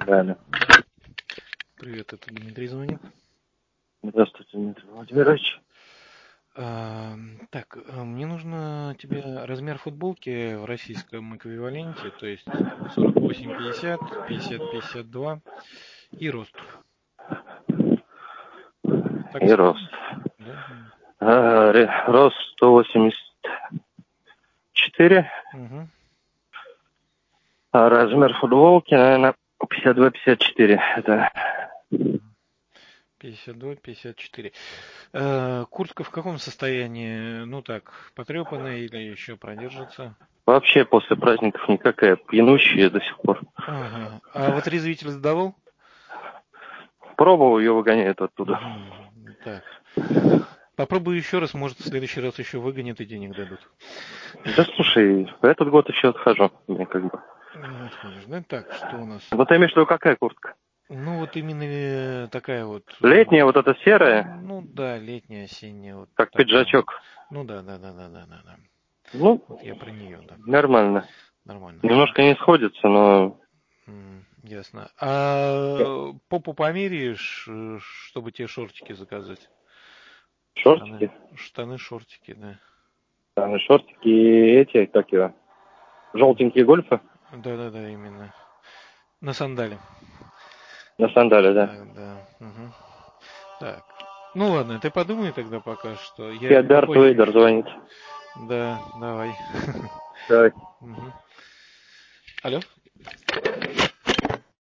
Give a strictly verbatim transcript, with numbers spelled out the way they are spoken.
Да, да. Привет, это Дмитрий звонит. Здравствуйте, Дмитрий Владимирович. А, так, а, мне нужно тебе размер футболки в российском эквиваленте, то есть сорок восемь пятьдесят, пятьдесят пятьдесят два и рост. Так И рост. да? А, ре- рост сто восемьдесят четыре, Угу. а размер футболки, наверное, пятьдесят два пятьдесят четыре. Это пятьдесят два пятьдесят четыре. А, куртка в каком состоянии? Ну так, потрепанная или еще продержится? вообще после праздников никакая, пьянущая до сих пор. Ага. А вот отрезвитель сдавал? Пробовал, ее выгоняют оттуда. Угу. Так. Попробуй еще раз, может, в следующий раз еще выгонят и денег дадут. Да слушай, в этот год еще отхожу. Мне как бы. Ну, отходишь, да? Так, что у нас? Вот ты имеешь в виду, какая куртка? Ну, вот именно э, такая вот... э, Летняя, вот эта серая, Ну, да, летняя, осенняя, вот как такая. пиджачок. Ну, да, да, да, да, да, да, да. Ну, Вот я про нее, да. нормально. Нормально. Немножко не сходится, но М, ясно. А попу померяешь, э, чтобы тебе шортики заказать? Штаны. шортики. Штаны, шортики, да. Там и шортики и эти, как его, желтенькие гольфы Да, да, да, именно. На сандале. на сандале, да. Так, да. Мгм. Так. Ну ладно, ты подумай тогда пока что. Я Тебе Дарт попозже Вейдер еще. звонит. Да, давай. Давай. Мгм. Алло?